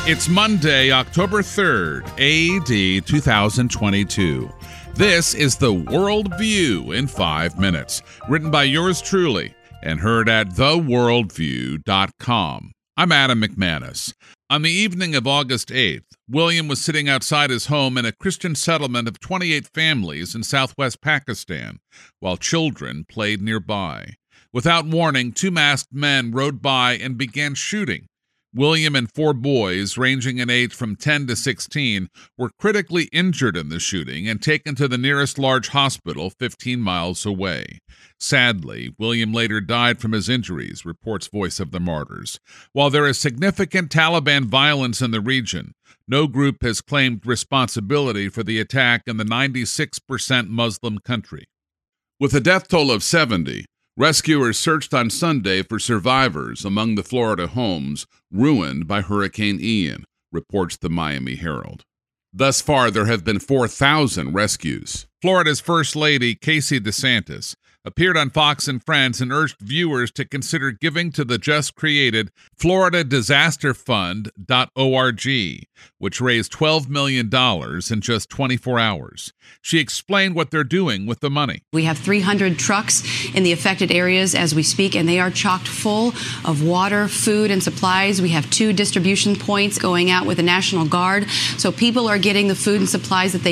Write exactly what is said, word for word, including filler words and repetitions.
It's Monday, October third, A D two thousand twenty-two. This is the World View in five minutes, written by yours truly and heard at the world view dot com. I'm Adam McManus. On the evening of August eighth, William was sitting outside his home in a Christian settlement of twenty-eight families in southwest Pakistan, while children played nearby. Without warning, two masked men rode by and began shooting. William and four boys, ranging in age from ten to sixteen, were critically injured in the shooting and taken to the nearest large hospital fifteen miles away. Sadly, William later died from his injuries, reports Voice of the Martyrs. While there is significant Taliban violence in the region, no group has claimed responsibility for the attack in the ninety-six percent Muslim country. With a death toll of seventy, rescuers searched on Sunday for survivors among the Florida homes ruined by Hurricane Ian, reports the Miami Herald. Thus far, there have been four thousand rescues. Florida's First Lady, Casey DeSantis, appeared on Fox and Friends and urged viewers to consider giving to the just-created Florida Disaster Fund dot org, which raised twelve million dollars in just twenty-four hours. She explained what they're doing with the money. We have three hundred trucks in the affected areas as we speak, and they are chocked full of water, food, and supplies. We have two distribution points going out with the National Guard, so people are getting the food and supplies that they